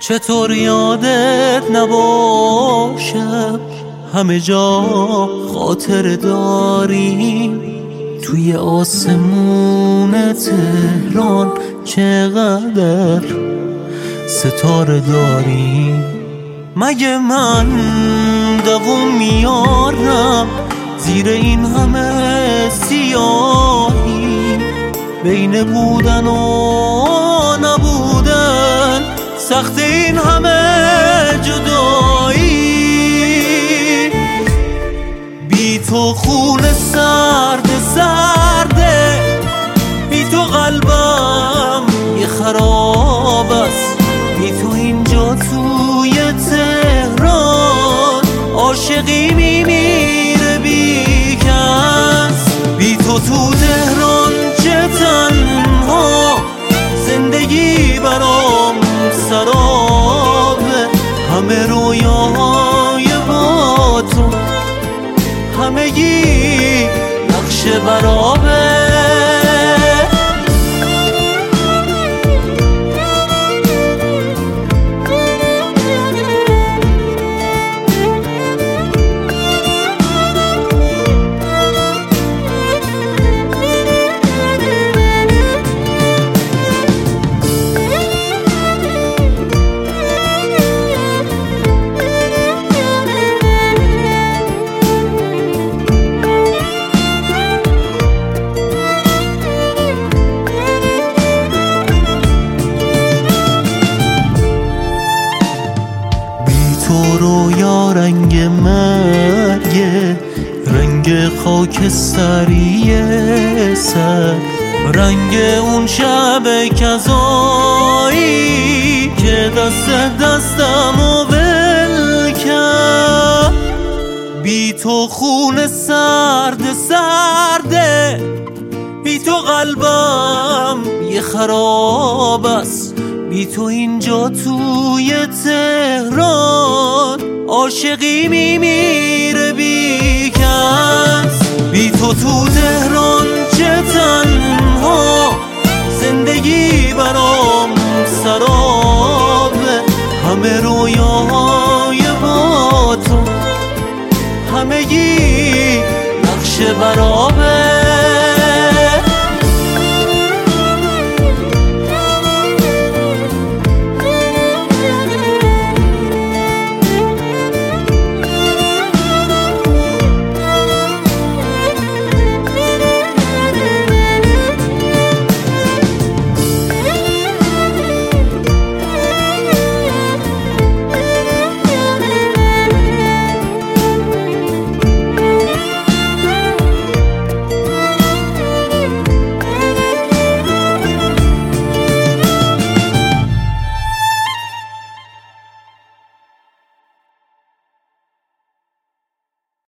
چطور یادت نباشم، همه جا خاطر داریم. توی آسمون تهران چقدر ستاره داریم. مگه من دووم میارم زیر این همه سیاهی؟ بین بودن و نبودن سخت این همه جدایی. بی تو خون سرد سرده، بی تو قلبم یه خراب است. بی تو اینجا توی تهران عاشقی میمیره بی کس. بی تو تهران چه تنها، زندگی برام سرابه. همه رویاهای با تو، همگی نقش برابه. رویا رنگ مرگه، رنگ خاکستری سر، رنگ اون شب کذایی که دستمو ول کرد. بی تو خون سرد سرده، بی تو قلبم یه خراب است. بی تو اینجا توی تهران عاشقی میمیره بی کس. بی تو تهران چه تنها، زندگی برام سرابه. همه رویاهای با تو، همگی نقش برابه.